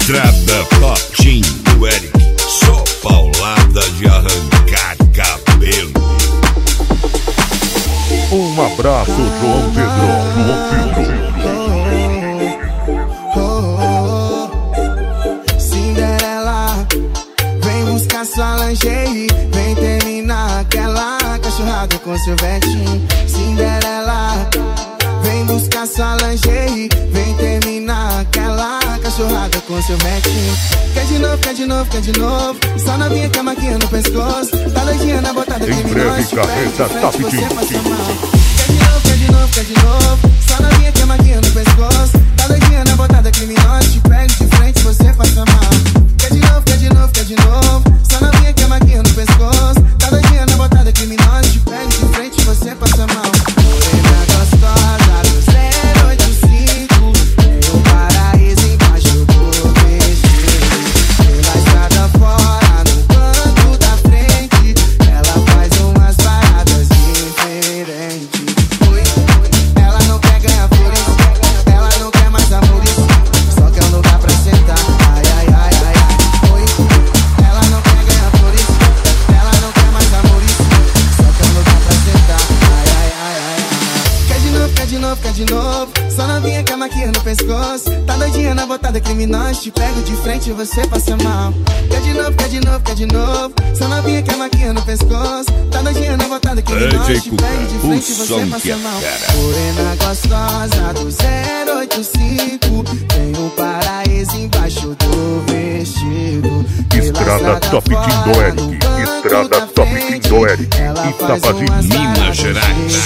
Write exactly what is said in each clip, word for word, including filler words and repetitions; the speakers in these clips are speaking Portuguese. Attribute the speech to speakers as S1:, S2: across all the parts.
S1: Estrada Top do Eric, só paulada de arrancar cabelo.
S2: Um abraço, João Pedro. João
S3: Pedro. Cinderela, vem buscar sua lingerie, vem terminar aquela cachorrada com seu vetinho. Cinderela, vem buscar sua lingerie, vem terminar aquela cachorrada com seu vetinho. Quer de novo, quer de novo, quer de novo. Só novinha com a maquinha no pescoço, tá doidinha na botada
S2: em breve, carreta Top Team.
S3: Quer de novo, quer de novo, quer de novo. Só novinha com a maquinha no pescoço, tá doidinha na botada criminosa. Te pego de frente, você passa mal. Quer de novo, quer de novo, quer de novo. Só novinha com a maquinha no pescoço, tá doidinha na botada criminosa. Te pego de frente, você passa mal. Morena gostosa do zero oito cinco, tem um paraíso embaixo do vestido. Pela estrada fora, no canto da frente, ela faz umas paradas diferentes. Ela não quer ganhar flores, ela não quer mais amores, só quer um lugar pra sentar. Ai, ai, ai, ai, ai. Oi. Ela não quer ganhar flores, ela não quer mais amores, só quer um lugar pra sentar. Ai, ai, ai, ai, ai. Quer de novo, quer de novo, quer de novo. Só novinha com a maquinha no pescoço, tá doidinha na botada criminosa. Te pego de frente e você passa mal. Quer de novo, quer de novo, quer de novo. Só novinha com a maquinha no pescoço, tá doidinha na botada criminosa. Te pego de frente e você passa mal. Morena gostosa do zero oito cinco, tem um paraíso embaixo do vestido.
S2: Estrada Top Team do Eric, Estrada Top Team do Eric, Itapaji,
S1: Minas Gerais.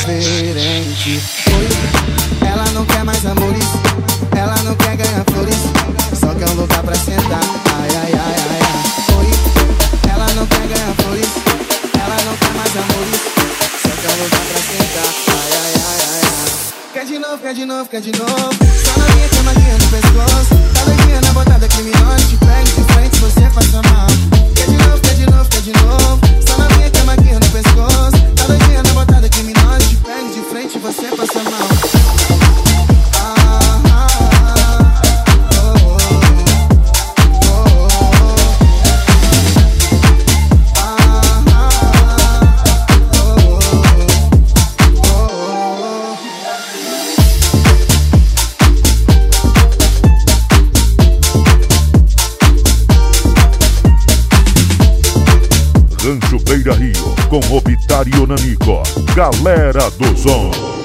S3: Ela não quer mais amores, ela não quer ganhar flores, só quer um lugar pra sentar. Ai, ai, ai, ai, ai. Oi. Ela não quer ganhar flores, ela não quer mais amores, só quer um lugar pra sentar. Ai, ai, ai, ai, ai. Quer de novo, quer de novo, quer de novo. Só novinha com a maquinha no pescoço, tá doidinha na botada criminosa. Te pego de frente, você passa mal. Quer de novo, quer de novo, quer de novo. Só novinha com a maquinha no pescoço, tá doidinha na botada criminosa. Te pego de frente, você passa mal.
S2: Rancho Beira Rio, com Obitario Nanico, galera do Zon.